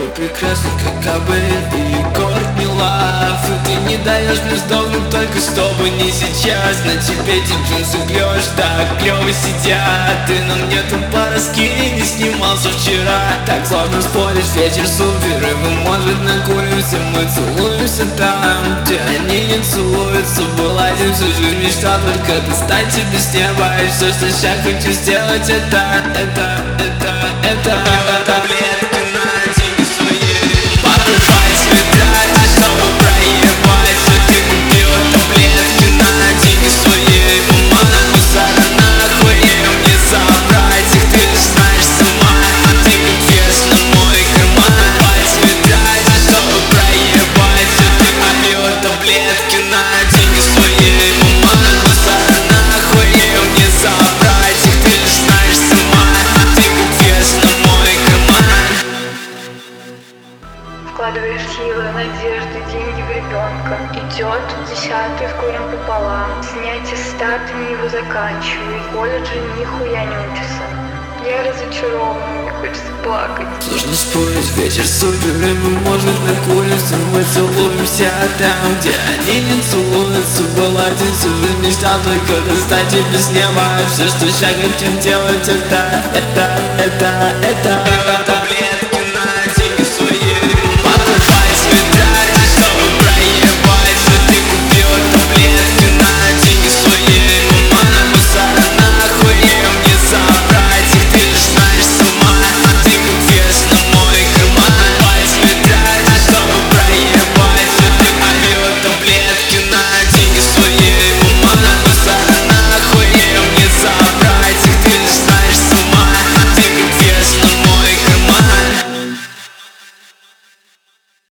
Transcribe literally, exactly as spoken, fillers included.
Вы прекрасны, как Габриэль и Кортни Лав. И ты не даешь мне сдохнуть, только чтобы не сейчас. На тебе эти джинсы клёш, так клёво сидят. Ты на мне тупо раскинь, не снимался вчера. Так сложно спорить, вечер супер, и мы, может, накуримся. Мы целуемся там, где они не целуются. Была один всю жизнь мечта, только достать тебе с неба. И все, что сейчас хочу сделать, это, это, это, это, это таблетки на деньги свои. Покупай цвета, чтобы проебать. Все ты купила таблетки на деньги свои. Мама, мусора нахуй, ее мне забрать. Их ты лишь знаешь сама, а ты как вес на мой карман. Покупай цвета, чтобы проебать. Все ты купила таблетки на деньги свои. Мама, мусора нахуй, ее мне забрать. Их ты лишь знаешь сама, а ты как вес на мой карман. Вкладываешь силы, надежды, деньги в ребенка. Идет десятый, вкурим пополам. Снятие статами его заканчивает. В колледже нихуя не учится. Я разочарована, мне хочется плакать. Сложно спорить, вечер супер, и мы, может, накуримся. Мы целуемся там, где они не целуются. Была один всю жизнь мечта, только достать тебе с неба. Все, что сейчас хотим делать, это, это, это, это, это, это,